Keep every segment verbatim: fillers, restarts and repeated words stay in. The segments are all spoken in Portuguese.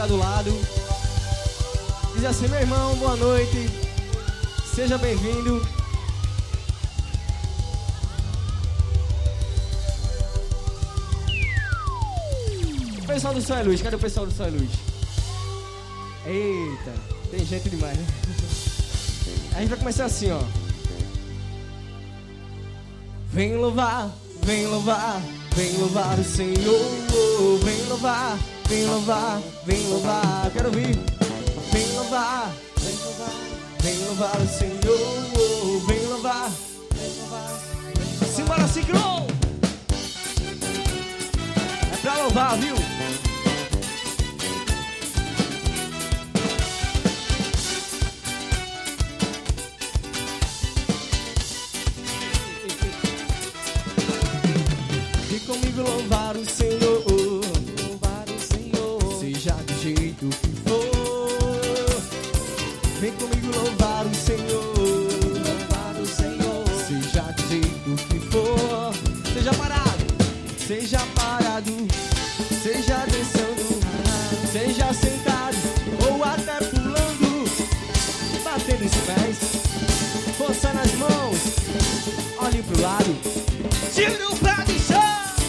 do lado. Diz assim: meu irmão, boa noite, seja bem-vindo. O pessoal do Sol é Luz, cadê o pessoal do Sol é Luz? Eita, tem gente demais, né? A gente vai começar assim, ó. Vem louvar, vem louvar, vem louvar o Senhor. Vem louvar, vem louvar, vem louvar. Quero ouvir. Vem louvar, vem louvar, vem louvar o Senhor. Vem louvar, vem louvar. Simbora, Ciclone! É pra louvar, viu? Vem comigo louvar o Senhor, louvar o Senhor, seja do jeito que for. Vem comigo louvar o Senhor, louvar o Senhor, seja do jeito que for. Seja parado, seja parado, seja dançando, seja sentado ou até pulando, batendo os pés, força nas mãos, olhe pro lado, tira o pé do chão.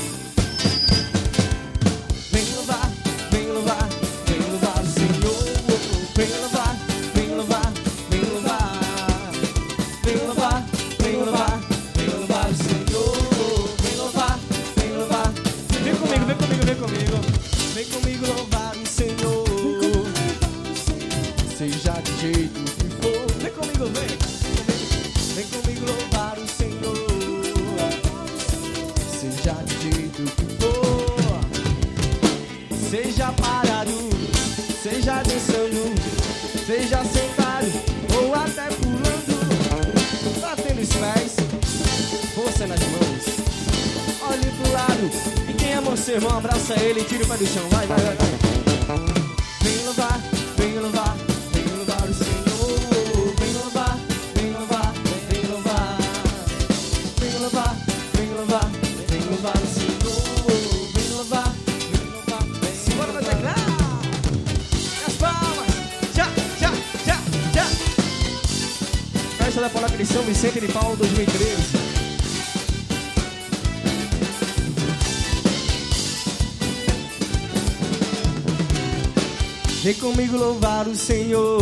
Vem comigo louvar o Senhor, seja do jeito que for. Vem comigo, vem. Vem comigo louvar o Senhor, seja do jeito que for. Seja parado, seja dançando, seja sentado ou até pulando, batendo os pés, força nas mãos, olhe pro lado. Quem ama o seu irmão, abraça ele e tira o pé do chão. Vai, vai, vai, vai. Vem louvar, vem louvar, vem louvar o Senhor. Vem louvar, vem louvar, vem louvar. Vem louvar, vem louvar, vem louvar o Senhor. Vem louvar, vem louvar, vem. Simbora vai teclar. As palmas. Já, já, já, já. Festa da Palavra de São Vicente de Paulo dois mil e treze. Vem comigo louvar o Senhor,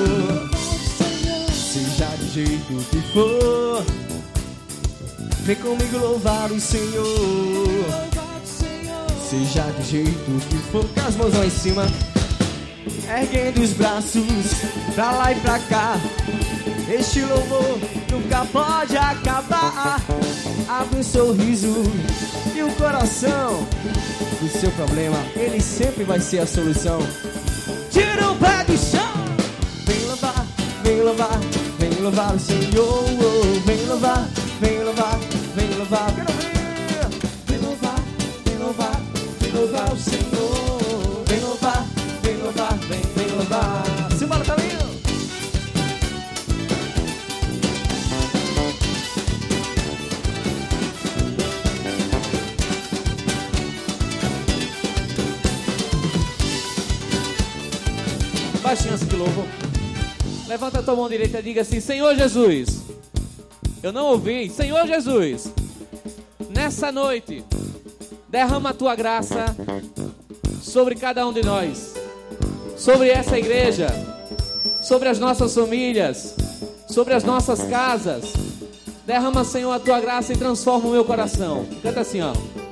seja do jeito que for. Vem comigo louvar o Senhor, seja do jeito que for. Com as mãos lá em cima, erguendo os braços pra lá e pra cá. Este louvor nunca pode acabar. Abre um sorriso e um coração. O seu problema, ele sempre vai ser a solução. Tira o pé do chão. Vem louvar, vem louvar, vem louvar o Senhor. Vem louvar, vem louvar, vem louvar. Quero ver. Vem louvar, vem louvar, vem louvar o Senhor. Vem louvar, vem louvar, vem, vem louvar. Simbora, tá lindo. Baixinho assim que louvo. Levanta a tua mão direita e diga assim: Senhor Jesus. Eu não ouvi. Senhor Jesus, nessa noite derrama a tua graça sobre cada um de nós, sobre essa igreja, sobre as nossas famílias, sobre as nossas casas. Derrama, Senhor, a tua graça e transforma o meu coração. Canta assim, ó.